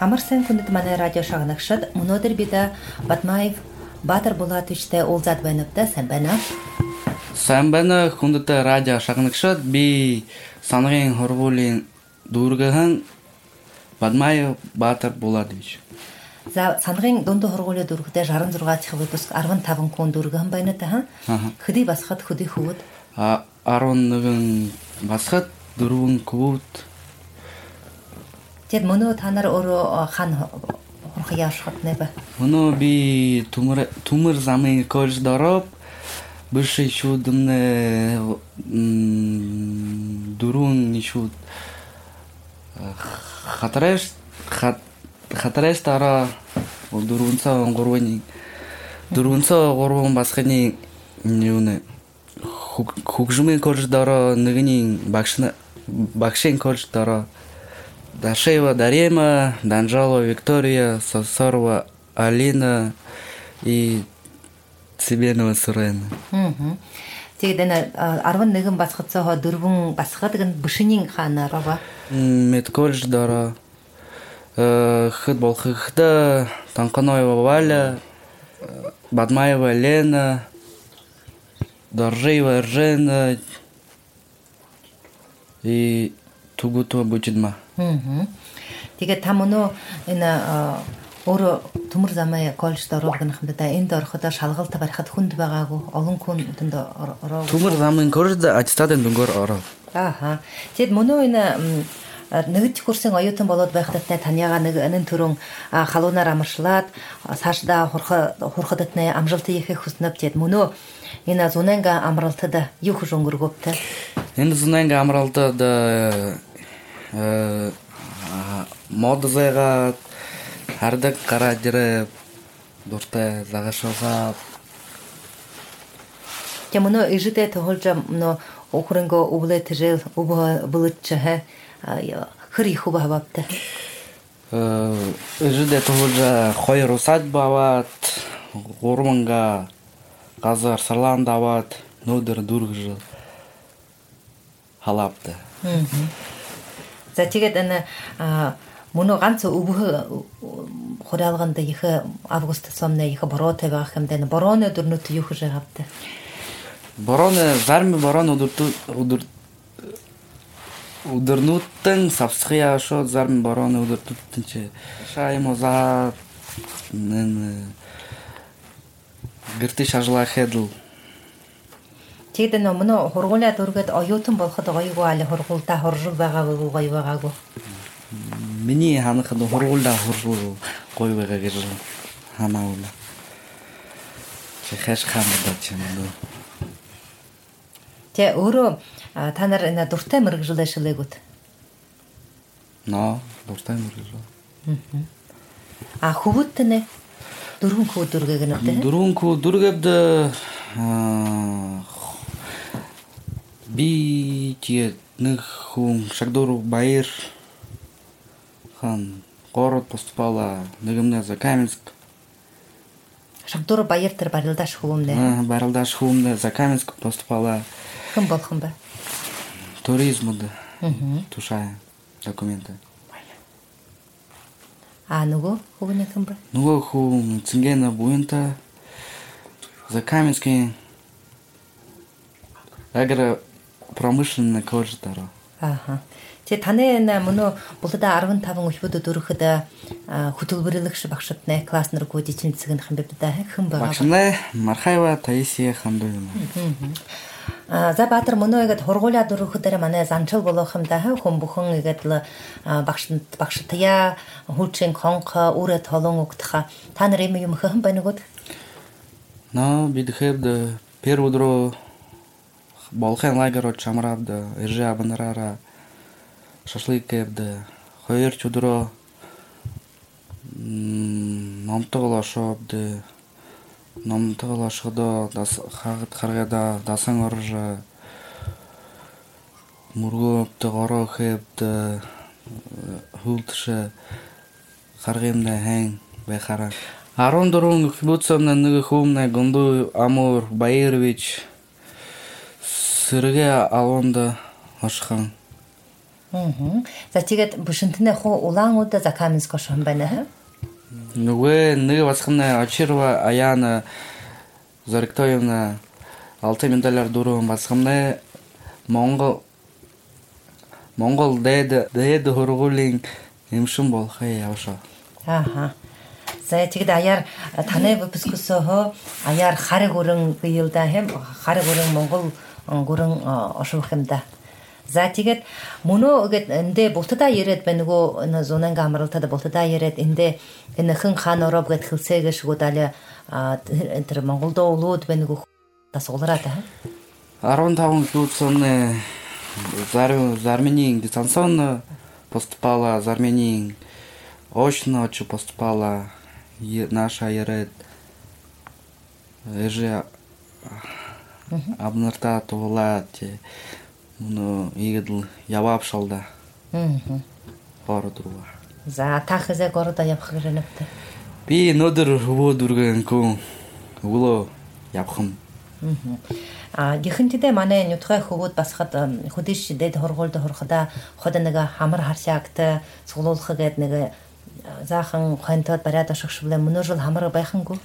Амар сайн хүндэт манай радио шагнагчид өнөөдөр бид Батмаев Баатар Булатовичтэй уулзаад байна да, сайн байна. Сайн байна хүндэт радио шагнагчид, би сангийн хорвуулийн дүүргэхэн Батмаев Баатар Булатович. За сангийн дунд хорвуулийн дүүргэтэй 66 дахь выпуск 15 хүн дүүргэн байна да. Хөдий басхад хөдий хөвд 11 басхад 4 хөвд. Тэгэд мөнөө та нар өөрөө хан хурх яашхад нэ ба. Мөнөө би төмөр замын коллеж дороб бывший шүдмнэ дөрвөн шүд хатараш тара дөрвөн басханы юуны хөгжмийн коллеж дороо нэгний багшийн коллеж дороо Дашеева Дарема, Данжалова Виктория, Сосорова Алина и Цибенова Сурена. Тэгээд энэ 11 басхацаа дөрвөн басхад гэн бишний ханараа медколлеж дороо хэд болохда Танканоева Валя, Бадмаева Лена, Доржеева Жена и Тугутова Бучидма. Тэгээд та мөнөө энэ өөрөө төмөр замын коллежд орох гэнхэндээ энд ороход шалгалт барихад хүнд байгаагүй олон хүн өдөнд ороо. Төмөр замын коллежд аттестатын дүнгээр ороо. Тэгэд мөнөө энэ нэгд курсын оюутан болоод байхдаа таняга нэг энэ төрөн халуунаар амаршлаад цаашдаа хурхад этнэ амжилт хийх хүснэв тэгэд мөнөө энэ зунанга амралтад юу хүш өнгөргөвтэй. Энэ зунанга амралтад модзега хардаг гаражрэ дуртай загашгаа. Тэмнэ ижидэ тохолж нөө охрэнго өвлөтжэл өвлөтчэ хэр их хавапта. Ижидэ тохолж хоёр усадьба аваад гурванга газар сарланд аваад нүүдэр дүргэж халапта. За тэгээд энэ мөнөө ганц өвгөө хураалганд их август сомны их бороотой байх юм даа. Борооны дөрнөт юу хийж байгаатай. Борооны зарим борооны өдөрнөтэн савсхия шо зарим борооны өдөртүтэн чи шаймоза нэн гэртэ шажлаа хэдл. Тэгээд мөнөө хургуулаа дөргээд оюутан болоход гоёгүй али хургуулдаа хоржиг байгаа гоё байгаагүй. Миний ханахад хургуулдаа хоржиг гоё байгаа гэж хамаагүй. Чи хамаад ч юм уу. Тэ өөрөө та нар энэ дуртай мэрэгжил ажиллагууд. Дуртай мэрэгжил. Хөвөт нэ дөрвөн хүү дөргээг нөтэ. Дөрвөн хүү дөргэвд би тэгээд нэг хүн Шагдур Баяр хан город поступала нэгмнэ за Каменск. Шагдур Баяр тэр барилдаш хүмнэ. Барилдаш хүмнэ за Каменск поступала. Хэн болох юм бэ? Туризмд. Тушаа документы. Нөгөө хүүний хэн бэ? Нөгөө хүн Цингена Буянта за Каменскийн агро промышленный коллеж дороо. Тэ таны энэ мөнөө булдаа 15 өвчбөдөд өрөхөд хөтөлбөрлөгч багшд нэ класс нар гүйдийн цэцгэнх юм бэ да хэн байгаа. Багшнаа Мархаева Таисия ханду юм. За Баатар мөнөө игэд хургуулаад өрөхөдөр манай занчил болох юм да хүн бүхэн игэд л багштая хүчин конх үрэ толон угтха та нар юм хэн байна гот. Бидхэвд первудро Балхан лагерот чамравда иржа банарара шашлык евда хоёр чудро номтоглошобд номтоглошодо дас хагад харгада дасан орж мургопд горохевд хултш харгымда хэн байхара 14 хбуцомна нэг хүмнэ гонду Амур Баярович Сэргэ Алонда Ашхан За тэгээд бушинтны хуу улаан удаа за Каменск шон байна хэ? Нөгөө нэг басхна Очирова Аяна Зориктоевна алтын медалаар дөрөв басхна Монгол дээд хургуулийн эмшин болохыг явшаа. Ааха. За тэгээд аяар таны выпусксоо аяар хариг өрөн биелдэ хэм хариг өрөн Монгол гөрөн ошвох юм да. За тэгээд мөнөө гээд эндээ бултадаа яриад байна нөгөө энэ зунанга амралтад бултадаа яриад эндээ энэ хэн хаан ороб гээд хэлсэгээ шгүүдале тэр Монголд улууд байна нөгөө тас улраад аа 15 лютсоны Армении дистанционно поступала, из Армении очно поступала наша Яред Эжи Абнарта Тувлати ну игдл явап шалда. Городруа. За тахызе города явах гэрэнэвтэй. Би нөдөр хөвөө дүргэн көн өглөө явхам. Гихэнтэдэ манай нутгай хөвөд басхад хөдөш дэд хоргоолд хорхода ход нэг хамар харшаагт цуглуулах гээд нэг заахан хонтод бариад ашигшвлээ мөнөө жил хамар байхангүй.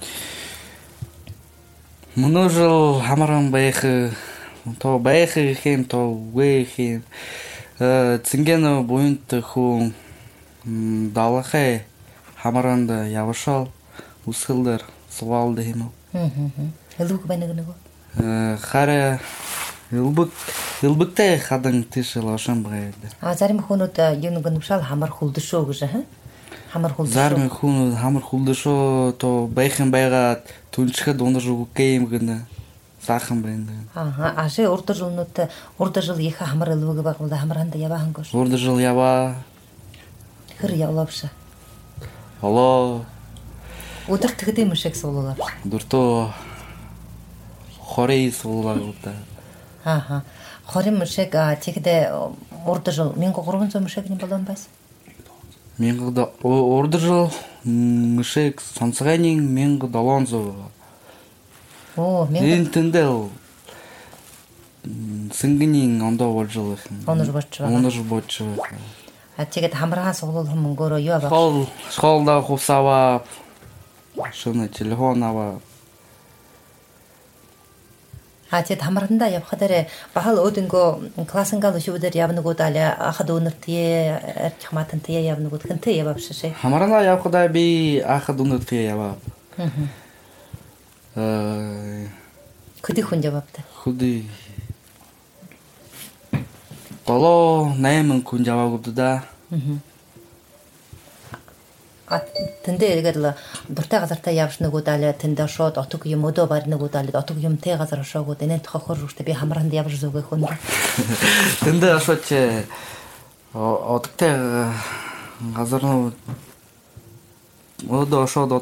Мөнөө жил хамаран байх то байх хэм то вэ хэм цинген буйнт хүн далахэ хамаранд явшал усхэлдэр сувалд хэм. Элүүг байна нэг. Хара элбэгтэй хадан тийш лошон байд. Зарим хүнүүд юу нэг нушаал хамар хүлдэшөө гэж хаа. Хамар хүлдэшөө. Зарим хүнүүд хамар хүлдэшөө то байхын байгаад түнчгэд унаж үгүй юм гэнэ. Саахан байна. Аши урд жил их хамар элүүг байгуулда хамаранда яваахан гош. Урд жил яваа. Хэр явлаавша. Алло. Өдөр тэгдэм юм шиг суулгаа. Дуртоо хорей суулгаатай. Хорим шиг тэгдэ урд жил 1300 мшиг юм болон бас. Урд жил мшиг сонсгайнын 1700. Энэ тэндэл сэнгэнийн ондоо болж байгаа юм. Онож боч. Тэгээд хамраа суулгах мөнгөөрөө юу авах? Школда хувсаваа шөнө телефон аваа. Тэгээд хамранда явхадаа бахал өөдөнгөө классингал шүвдэр явнагуудаа ахад өнөртөө арчматантай явнагууд хэнтэй явавшээ. Хамранда явхадаа би ахад өнөртөө яваа. Хөдий хүн яваабтай. Хөдий. Голоо 8 хүн яваагууд да. Тэндээ тэгээд л дуртай газартаа явж нөгөөдөө тэндээ шууд отог юм өдөө бар нөгөөдөө отог юмтэй газар шоогод энэ тохохор рүүхтэй би хамранд явж зүгэх хүн. Тэндээ шууд отогтэй газар нөө өдөө шууд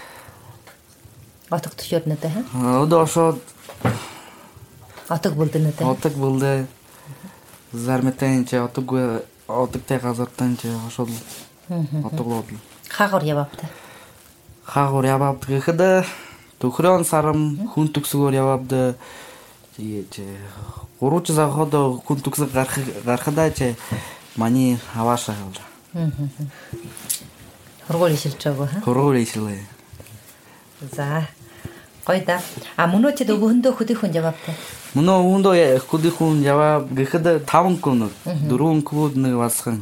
отог төшөрнөдөө хэ? Өдөө шууд отог бүлдэнэдээ. Отог бүлдэ. Зармэтэн ч отогтэй газартан ч шууд отоглоод. Хаагур яваабтай. Хаагур яваад гэхэд төхрөн сарам хүн төгсгөр яваад тэгээд 3 жил хаад хүн төгсөг гарахдаа ч маний хаваашаа явлаа. Хургуул ишилж байгаа хаа? Хургуул ишилээ. За. Гойда. Мөнөө ч өвөндөө хөдий хүн яваабтай. Мөнөө өвөндөө хөдий хүн яваа гэхэд 5 хүн 4 хүн нэг басхан.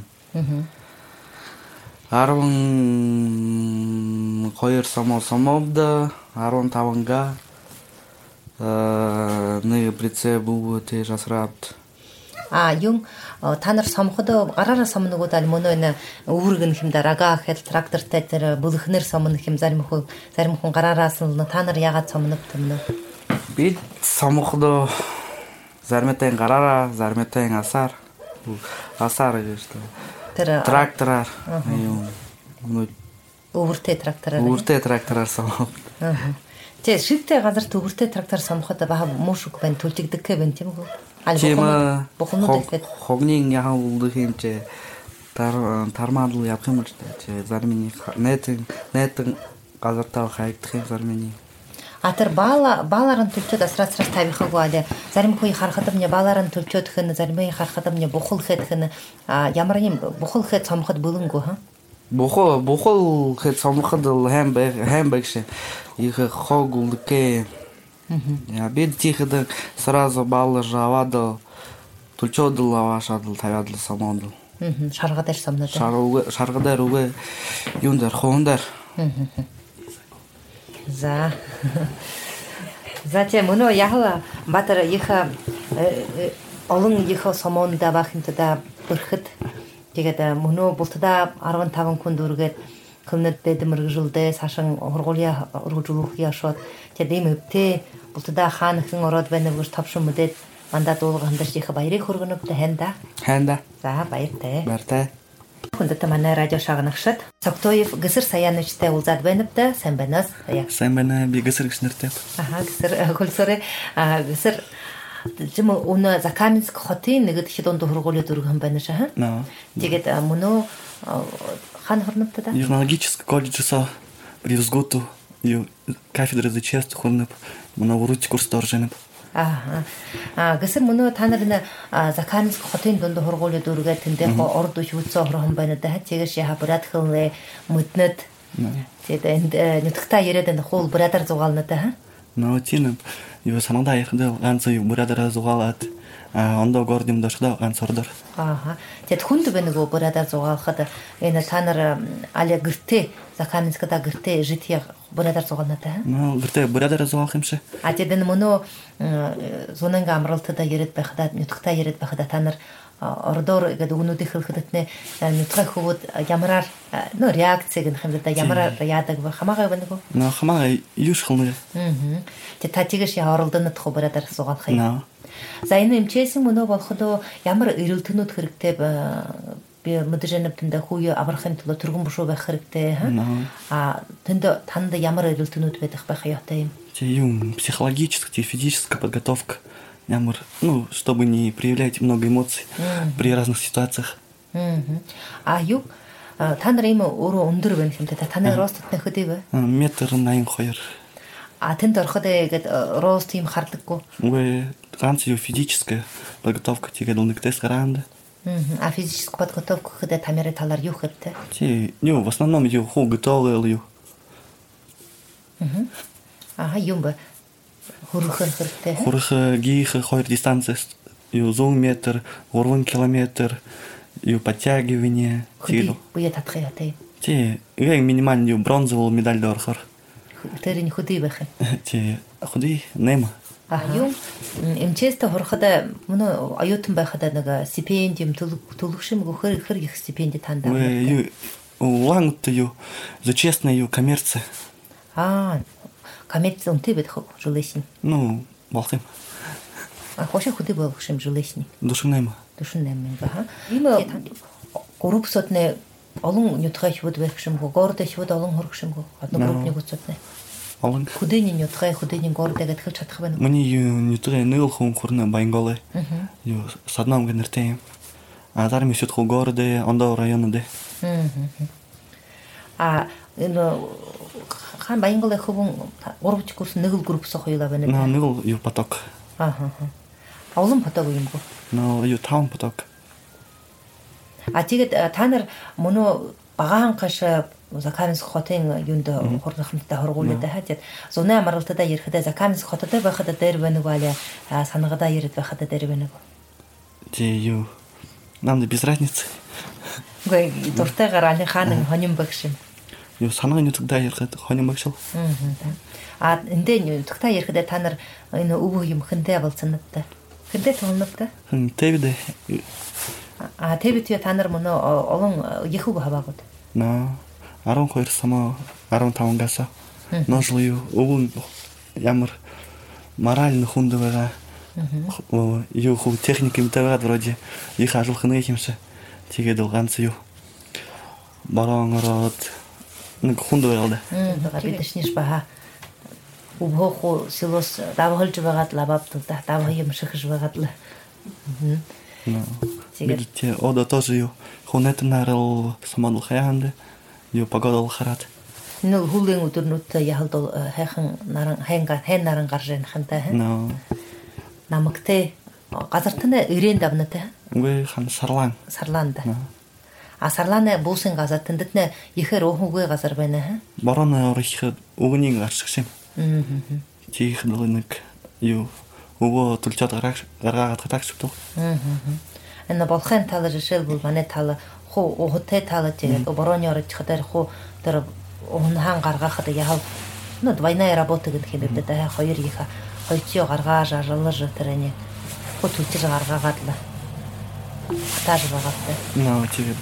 12 самовда 15-га нэг прицеп бүгд жасраад юм та нар сомход гараараа сомногууд аль мөнөө энэ өвөргөн хэм дараага хэл трактортай тэр бүлхнэр сомнох хэм зарим хүн гараараас нь та нар ягаад сомног тэмнэ би сомход зармэтай гараараа зармэтай асар гэж тэр трактораар юм өвөртэй трактораар сомох. Тэ шивтэй газар төвөртэй трактор сомоход баа мушук байн түлжигдэх гэвэн тийм үү? Чима хогнийн яхан үлдэх юм чи тармаал явах юм л чи зармины нэтэн газартаа хайгдах юм зармины. атыр баларын төлчөд асрасрас табихы але зарим хой хархатып мне баларын төлчөд хын зарим хархатып мне бухул хэт хын ямарним бухул хэт самхат булынгу ха бухол хэт самхат хэмбэгшэ их хогулке я бед тихо сразу баллы жавадыл төлчөдүл авашадыл тавядыл самондыл шаргадар самнады шаргадар уге юндар хондар за затем муно яхла батыр иха олың иха самонда бахинтада бырхыт дегеде муно бултада 15 күн дүргет кымнет дедимир жылды сашын орголя уружулук яшот тедимипте бултада ханхын ород венегуш тапшым мудет мандат олгандыр иха байры хургунуп да хенда за байрте барта Хүндэт манай радио шагнагшид Цогтоев гисэр саяанчтай уулзаад байна да сайн байна уу? Сайн байна би гисэр гэж нэртэй. Гисэр хөлсөрэ гисэр жим өнө Закаминск хотын нэгд их донд хургууль дөргөн байна шаа. Тэгээд мөнөө хан хорнопта да. Юридический колледжса Бризготу ю кафедра зачаст хорноп мөнөө урууч курс доржэнэ. Гисэр мөнөө та нарын Закаминск хотын донд хургууль дөргөө тэндээ орд үчвүцөө хорхон байна да. Тэгэж яа братхлээ мөднөд тэгээд нутгта яриад энэ хул брадар зугаална да. Тийм юу санагдаа яхад ганц юу брадараа зугаалаад ондоо гордим дашда ганц ордор. Тэгээд хүнд бэ нөгөө брадар зугаалахад энэ та нар аля гэртээ Закаминскада гэртээ жития брадар зугаална да. Гэртээ брадар зугаалах юмшээ. Тэгээд энэ мөнөө зунанга амралтада яриад байхад нутгта яриад байхад та нар ордоор гэдэг өгнүүдийн хэлхэдэтнэ нутгай хөвд ямараар реакцийг нь хэмжээд ямараар яадаг ба хамаагаа байна уу? Хамаагаа юуш хэмнэ. Тэ та тийгш оролдонод хобраад арсуугаах юм. За энэ эмчээсэн мөнөө болоход ямар эрүүл төнөд хэрэгтэй би мэдрэжэнэвтэндээ хүү аврахын тулд түргэн бушуу байх хэрэгтэй тэнд танд ямар эрүүл төнөд байх ёотой юм. Юм психологическая, физическая подготовка. Ямар, чтобы не проявлять много эмоций при разных ситуациях. Юу та нар ийм өөрөө өндөр байна хэмтэй та нар ростотны хөдөө вэ? 1.82 м. Тэнд ороход гээд рост юм хардаггүй. Үгүй ганц юу физическая подготовка тэгээд нэг тест гараанд. Физическая подготовка гэхэд тамирын талаар юу хэрэгтэй? Юу в основном юу хуу готовил юу. Юм ба хурх хэрэгтэй. Хурх гих хоёр дистанция юу 100 метр, 3 километр юу подтягивание. Буя татах яатай. Яг минимальный юу бронзовый медаль дөрөхөр. Тэр энэ хөдөө байх юм. Хөдөө нэм. Юу эмчээстэй хурахад мөн оюутан байхад нэг стипендиум төлөвшим хөр их стипенди тандаа. Юу лангт юу за честная юу коммерция. Коммерция унтэй байх жилэсний. Болох юм. Хошин хөдөө болох юм жилэсний. Душнэм баха. Ийм группсотны олон нютгай хүүд байх юмгүй, горд хүүд олон хөрөх юмгүй. Одно группник үцэтнэ. Олон хөдөөний нютгай хөдөөний горд гэдэг хэлж чадах байна уу? Миний нютгай нэг хүн хурна Баянголы. Юу саднам гэнэртэй юм. Зарим ишүүд хөө горд ондоо районд. Энэ хан Баянголы хөвөн 3 курс нэг группсоо хоёулаа байна. Нэг юу поток. Олон поток юм бо. Юу таун поток. Тэгээд та нар мөнөө багаан хаш Закаминск хотын юунд хурнахмтай хоргуулдаг хаад зуны амралтада ирэхэд Закаминск хотод байхад дээр байна уу аля санагада ирээд байхад дээр байна уу? Юу нам без разницы. Гүй дуртай гарааны хаан хоним багш юм. Юу санагын нутагтаа ирэхэд хоним багш. Эндээ нутагтаа ирэхэд та нар энэ өвөө юм хэнтэй болцсон надтай. Хэнтэй тоонноптой. Тэвдэ. Тэвдэ та нар мөн олон яхуг хаваагууд. 12 само 15-аас ножил юу өвөн ямар морально хүнд байгаа. Юу хөө техник юмтай байгаа вроде их ажлах нэг юмшаа. Тэгээд ганц юу бараан ороод нэг хүнд байгаа да. Бидэрчнийш баха. Өвхөө силос давхалж байгаад лабабд давх юм шихж байгаад л. Ода тоже юу хунет нарал самадл хаянд юу погодал харат. Нул хулын өдөрнөт яхалдол хайхан наран хэн наран гаржэн хантай. No. Намагтай газартны ирээн давнатай. Үгүй хан сарлаан. Сарлаанда. Сарлааны буусын газар тэндэтнэ ихээр уугүй газар байна. Борооны орох өгний гарчсан юм. Чих нэг юу өвөө төлчод гаргаад тагч туу. Энэ болохын тал жишээлбэл манай тал хуу хотей тал тэгээд борооны орох хадаар хуу тэр унхан гаргахад яав двойная работа гэдэг хэлээд да хоёр их хоёчоо гаргаж ажиглаж тэрний хуу төлчөж гаргаад л тааж байгаатай. Наа тэгээд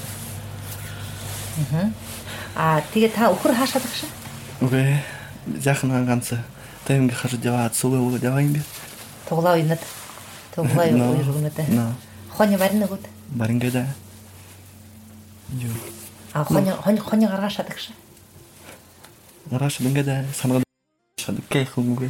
тэгээ та өхөр хаашаад багш? Үгүй яхна ганц тэмг харж яваад суулаа яваа юм би. Тоглоо инэт. Тоглоо юунэт. Хоны баринагуд. Барингэда. Юу. Хоны гаргаашаад багш. Гаргааш ингээд санаад шадкай хөнгөө.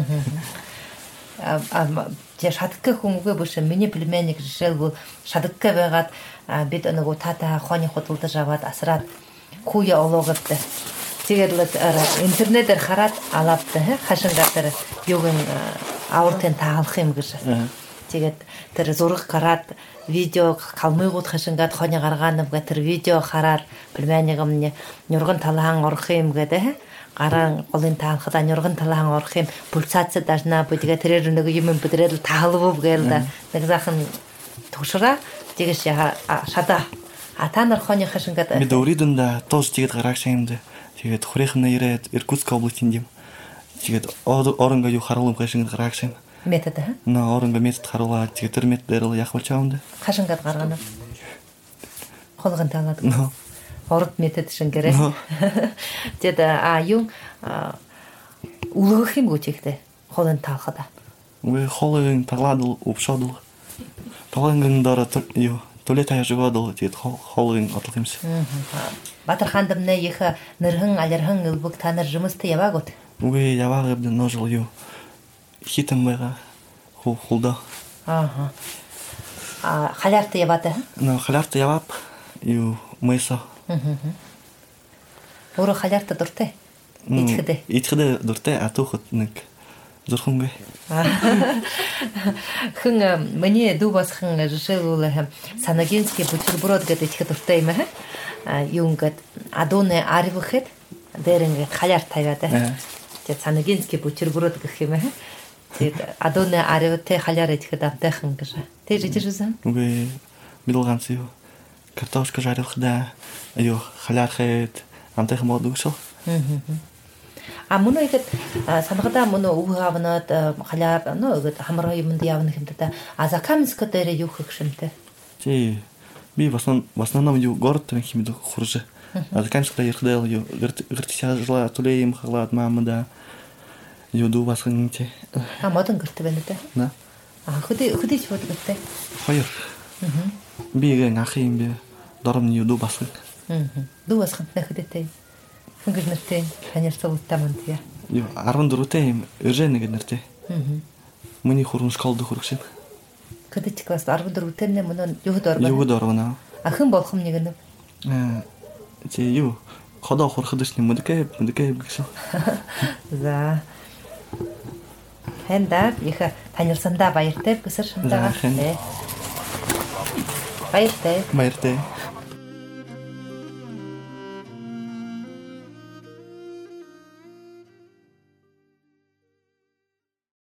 Тэ шадкай хөнгөө биш миний племянник жишээлбэл шадкай байгаад бид нөгөө тата хоны хөдөлдөж аваад асраад куя ологод тэгээд л интернетээр хараад алааптай хашингаар юуг авартын таалах юм гэж. Тэгээд тэр зураг гараад видео калмыгууд хашингаад хоны гаргаанав гэх тэр видео хараад племянник өмнө нурган талаан орох юм гэдэг гараан голын таалхад нурган талаан орох юм пульсаци дашна бүдгээ тэрээр нэг юм бүдрэл таалвуу гээл да нэг захан тушраа тэгэж шада та нар хоны хашингаад бид өөрөдөндөө тоос тэгээд гараагсан юм дэ тэгээд хурийнхна ирээд Иркутск областын юм тэгээд оронго юу харуулсан хашингаад гараагсан метод на оронго метод харуулаад тэгээд тэр методээр л яг болч аавна хашингаад гаргана холгон таалаад орд метод шингэрээ тэгээд юу үлгэх юм гүчигтэй холын таалхада үгүй холын таалаад өвшөөд толгойн дараа юу Толет хаяжгаад тэгээд хоолын одлох юмсан. Батар хандамны их нэрхэн алярхан өлбөг та нар жұмысты яваагут. Үгүй яваагаад ножил юу. Хитэн байгаа. Хулда. Халаарта яваад. Халаарта яваад юу мэйсо. Өөрөө халаарта дуртай. Итгэдэ дуртай атуухт нэг зурхангүй. Хүн миний дүү басхан жишээлбэл санагинский бутерброд гэдэг итгэд дуртай юм аа. Юу ингээд адууны аривхэд дээр ингээд халаар тавиад. Тэгээд санагинский бутерброд гэх юм аа. Тэгээд адууны аривтэй халаар итгэд амтайхан гэж. Тэгж ижирсэн. Үгүй мэдл ганц юу. Картошка жарихда юу халаар хэд амтайхан мод өгсөө. Мөн ихэд санагада мөн үг авнаад халаар нөөгээд хамраа юмд явна хэмтэй. Закамск дээр юу хөх шимтэй. Тий. Би в основном юу город хэмэд хурж. Закамск дээр хдэл юу гэртсяжла тулей юм халаад маамда. Юу дүү басхан тий. Модон гэрт байна тэ. На. Хөдөөж бод гэртээ. Хоёр. Би гэн ах юм би дором юу дүү басхан. Дүү басхан нэхэдтэй. Хөнгөр нэртэй танилцсан утамантия. Юу 14-тэй юм Ержен нэг нэртэй. Миний хурын школд хүрсэн. Кэдэч класс 14-тэй нэ мөн юуд орно. Юуд орно. Ахын болох юм нэг нэ. Чи юу ходоо хурхадч нэмэдгээ гэсэн. За. Хэнда их танилцсандаа баяртай гэсэр шантаа. Баяртай. Баяртай.